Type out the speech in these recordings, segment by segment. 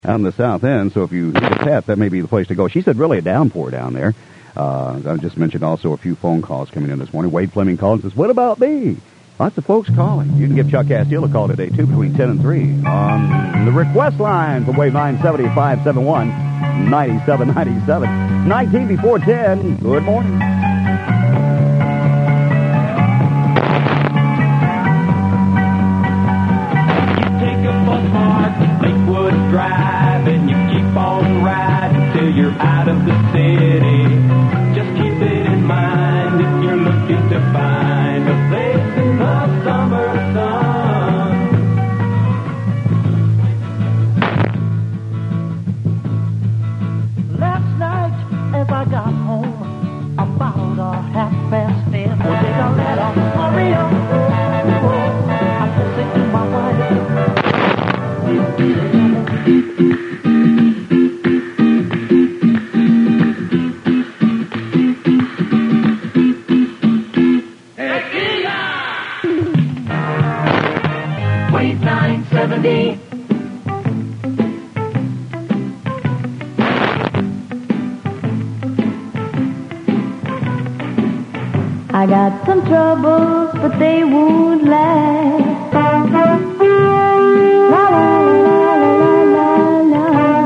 out in the south end, so if you need a pet, that may be the place to go. She said really a downpour down there. I just mentioned also a few phone calls coming in this morning. Wade Fleming called and says, what about me? Lots of folks calling. You can give Chuck Castile a call today, too, between 10 and 3 on the request line for Wave 970-571-9797. 19 before 10. Good morning. Drive and you keep on riding till you're out of the city. Just keep it in mind if you're looking to find a place in the summer sun. Last night as I got home, about 10:30, well, they got let off hurry up. I said to my wife, Wave 970. I got some troubles, but they won't last. La la la la la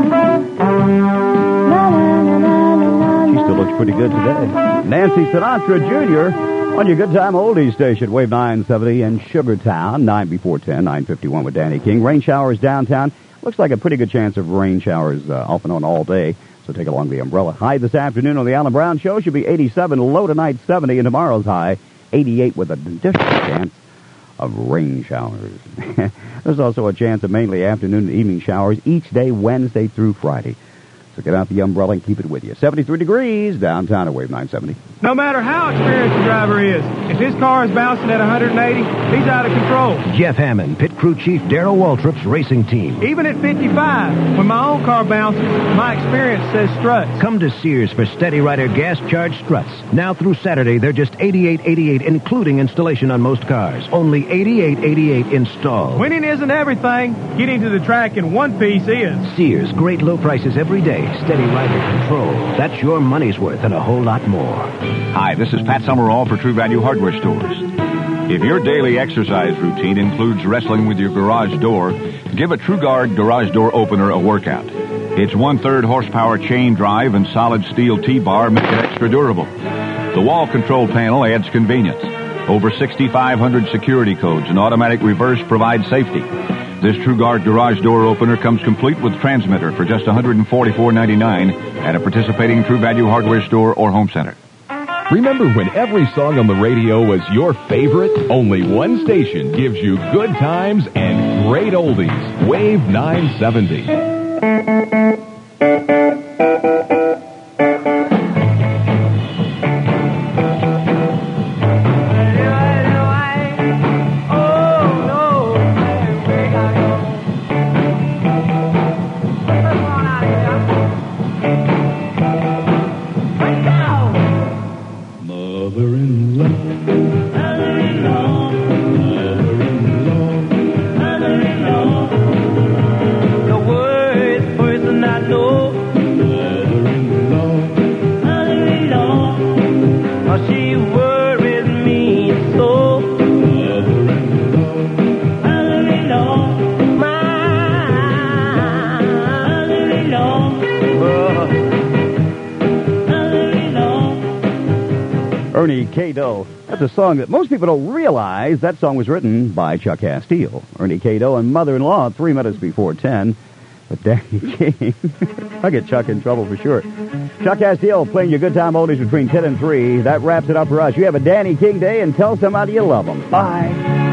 la. She still looks pretty good today. Nancy Sinatra Jr. on your Good Time Oldies station, Wave 970 in Sugartown, 9 before 10, 9:51 with Danny King. Rain showers downtown. Looks like a pretty good chance of rain showers off and on all day, so take along the umbrella. High this afternoon on the Alan Brown Show should be 87, low tonight 70, and tomorrow's high 88 with a additional chance of rain showers. There's also a chance of mainly afternoon and evening showers each day, Wednesday through Friday. So get out the umbrella and keep it with you. 73 degrees downtown at Wave 970. No matter how experienced the driver is, if his car is bouncing at 180, he's out of control. Jeff Hammond, pit crew chief Darrell Waltrip's racing team. Even at 55, when my own car bounces, my experience says struts. Come to Sears for Steady Rider gas charged struts. Now through Saturday, they're just $88.88, including installation on most cars. Only $88.88 installed. Winning isn't everything. Getting to the track in one piece is. Sears, great low prices every day. Steady Rider control. That's your money's worth and a whole lot more. Hi, this is Pat Summerall for True Value Hardware Stores. If your daily exercise routine includes wrestling with your garage door, give a TrueGuard garage door opener a workout. Its 1/3 horsepower chain drive and solid steel T-bar make it extra durable. The wall control panel adds convenience. Over 6,500 security codes and automatic reverse provide safety. This TrueGuard garage door opener comes complete with transmitter for just $144.99 at a participating True Value hardware store or home center. Remember when every song on the radio was your favorite? Only one station gives you good times and great oldies. Wave 970. Ernie K-Doe. That's a song that most people don't realize. That song was written by Chuck Castile. Ernie K-Doe and Mother-in-Law, 3 minutes before 10. But Danny King, I'll get Chuck in trouble for sure. Chuck Castile playing your Good Time Oldies between 10 and 3. That wraps it up for us. You have a Danny King day and tell somebody you love them. Bye.